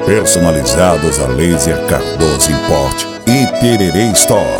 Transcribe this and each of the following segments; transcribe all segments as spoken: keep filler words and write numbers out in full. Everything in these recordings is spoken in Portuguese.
Personalizados a laser Cardoso Import e Tererê Store.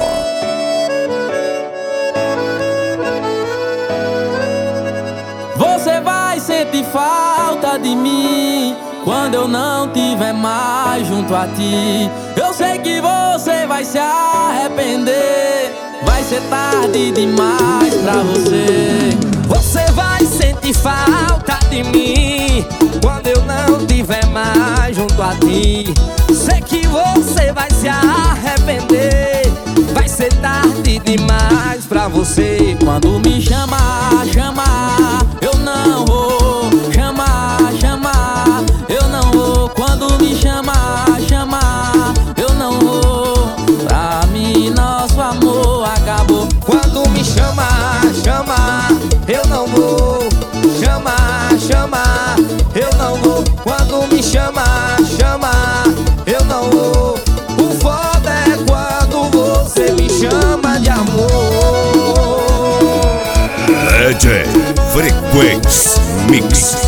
Você vai sentir falta de mim quando eu não tiver mais junto a ti. Eu sei que você vai se arrepender, vai ser tarde demais pra você. Você vai sentir falta de mim quando eu não tiver mais junto a ti. Sei que você vai se arrepender, vai ser tarde demais pra você. Quando me chamar, chamar, eu não vou. Chamar, chamar, eu não vou. Quando me chamar, chamar, eu não vou. Pra mim nosso amor acabou. Quando me chamar, chamar, eu não vou. Chamar, chamar, eu não vou. Quando me chamar, chamar, eu não vou. O foda é quando você me chama de amor. D J Frequência Mix.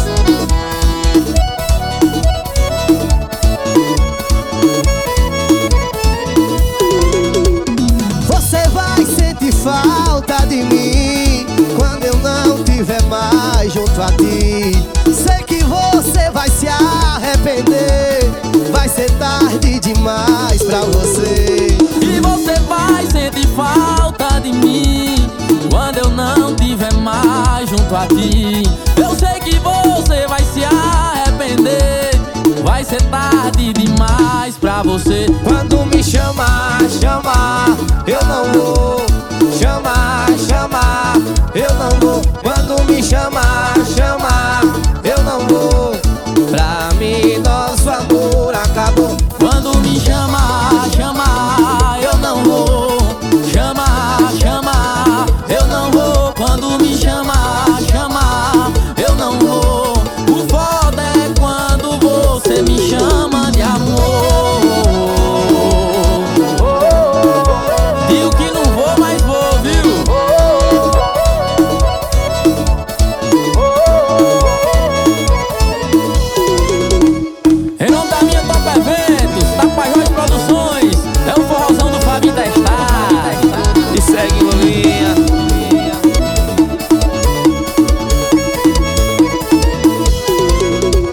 Você vai sentir falta de mim quando eu não tiver mais junto a ti. Sei que você vai se arrepender, vai ser tarde demais pra você. E você vai sentir falta de mim quando eu não tiver mais junto a ti. Eu sei que você vai se arrepender, vai ser tarde demais pra você. Quando me chamar, chamar, eu não vou. Chamar, chamar, eu não vou. Quando me chamar, chamar,